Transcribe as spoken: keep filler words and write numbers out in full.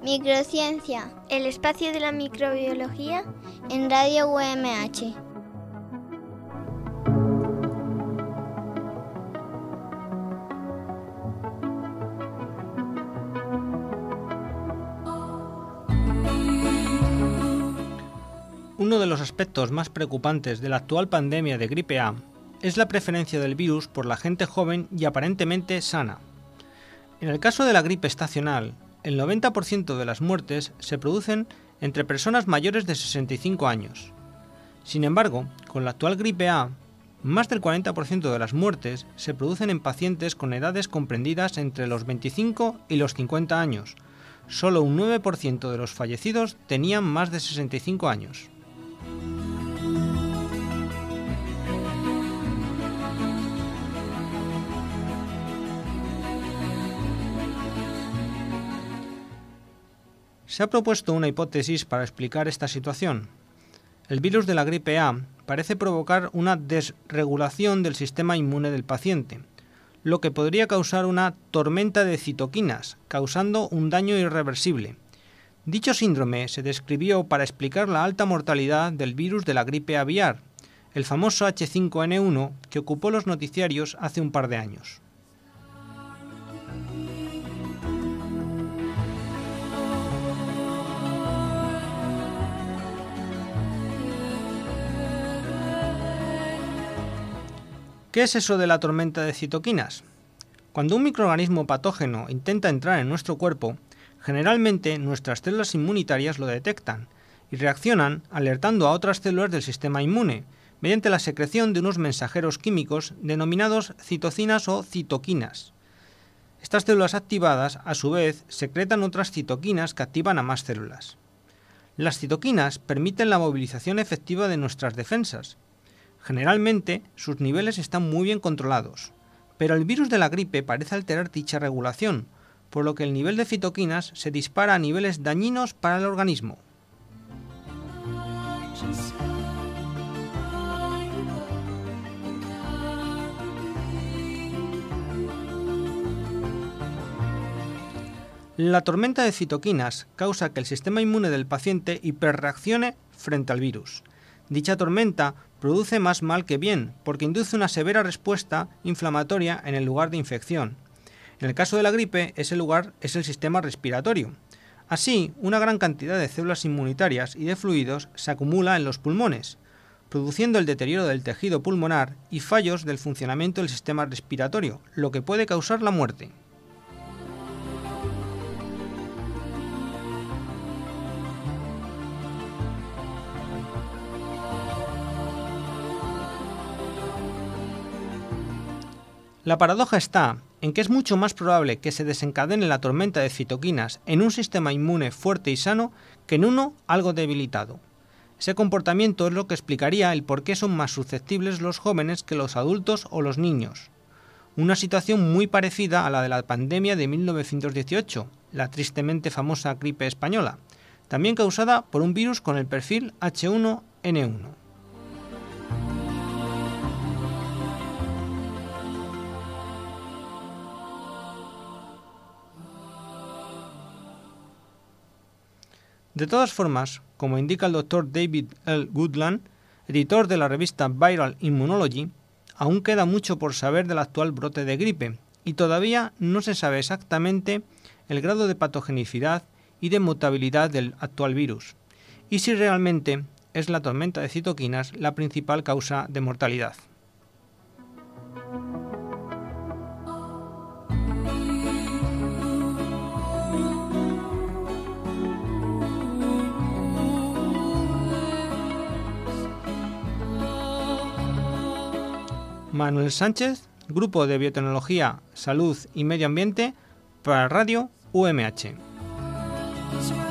Microciencia, el espacio de la microbiología en Radio U M H. Uno de los aspectos más preocupantes de la actual pandemia de gripe A es la preferencia del virus por la gente joven y aparentemente sana. En el caso de la gripe estacional, el noventa por ciento de las muertes se producen entre personas mayores de sesenta y cinco años. Sin embargo, con la actual gripe A, más del cuarenta por ciento de las muertes se producen en pacientes con edades comprendidas entre los veinticinco y los cincuenta años. Solo un nueve por ciento de los fallecidos tenían más de sesenta y cinco años. Se ha propuesto una hipótesis para explicar esta situación. El virus de la gripe A parece provocar una desregulación del sistema inmune del paciente, lo que podría causar una tormenta de citoquinas, causando un daño irreversible. Dicho síndrome se describió para explicar la alta mortalidad del virus de la gripe aviar, el famoso H cinco N uno que ocupó los noticiarios hace un par de años. ¿Qué es eso de la tormenta de citoquinas? Cuando un microorganismo patógeno intenta entrar en nuestro cuerpo, generalmente nuestras células inmunitarias lo detectan y reaccionan alertando a otras células del sistema inmune mediante la secreción de unos mensajeros químicos denominados citocinas o citoquinas. Estas células activadas, a su vez, secretan otras citoquinas que activan a más células. Las citoquinas permiten la movilización efectiva de nuestras defensas. Generalmente, sus niveles están muy bien controlados, pero el virus de la gripe parece alterar dicha regulación, por lo que el nivel de citoquinas se dispara a niveles dañinos para el organismo. La tormenta de citoquinas causa que el sistema inmune del paciente hiperreaccione frente al virus. Dicha tormenta produce más mal que bien, porque induce una severa respuesta inflamatoria en el lugar de infección. En el caso de la gripe, ese lugar es el sistema respiratorio. Así, una gran cantidad de células inmunitarias y de fluidos se acumula en los pulmones, produciendo el deterioro del tejido pulmonar y fallos del funcionamiento del sistema respiratorio, lo que puede causar la muerte. La paradoja está en que es mucho más probable que se desencadene la tormenta de citoquinas en un sistema inmune fuerte y sano que en uno algo debilitado. Ese comportamiento es lo que explicaría el por qué son más susceptibles los jóvenes que los adultos o los niños. Una situación muy parecida a la de la pandemia de mil novecientos dieciocho, la tristemente famosa gripe española, también causada por un virus con el perfil H uno N uno. De todas formas, como indica el doctor David L. Goodland, editor de la revista Viral Immunology, aún queda mucho por saber del actual brote de gripe y todavía no se sabe exactamente el grado de patogenicidad y de mutabilidad del actual virus, y si realmente es la tormenta de citoquinas la principal causa de mortalidad. Manuel Sánchez, Grupo de Biotecnología, Salud y Medio Ambiente para Radio U M H.